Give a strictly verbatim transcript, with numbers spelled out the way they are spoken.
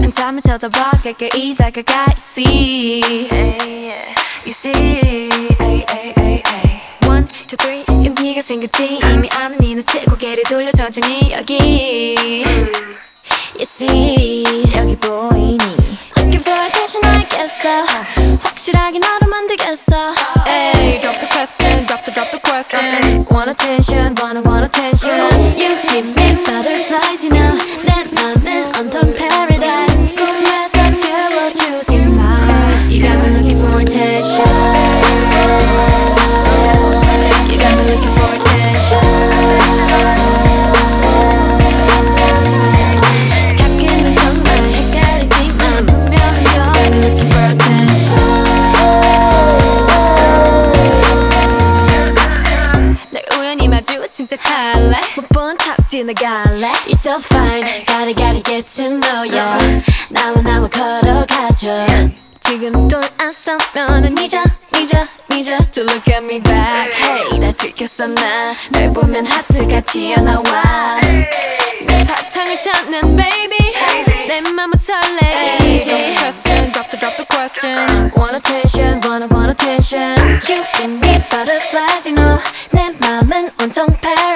한참을 쳐다봐 가까이 다가가 You see You see ay, ay, ay, ay. One, two, three 용기가 생겼지 이미 아는 네 눈치 고개를 돌려 천천히 여기 You see 여기 보이니 Looking for attention 알겠어 확실하게 너로 만들겠어 Ay, drop the question, drop the, drop the question Want attention, wanna want attention You give me butterflies, you know 내 맘은 온통 paradise 꿈에서 깨워주지 마 You got me looking for attention You got me looking for attention 가끔은 정말 헷갈리지만 분명한 건 You got me looking for attention 널 우연히 마주친 척할래 못 본 탑 지나갈래 You're so fine gotta gotta get to know ya 나와 나와 걸어가줘 지금 돌아서면은 잊어 잊어 잊어 To look at me back Hey 나 들켰어 나 널 보면 하트가 튀어나와 내 사탕을 찾는 baby 내 맘은 설레이지 Drop the question drop the drop the question Want attention wanna want attention You give me butterflies you know 내 맘은 온통 paradise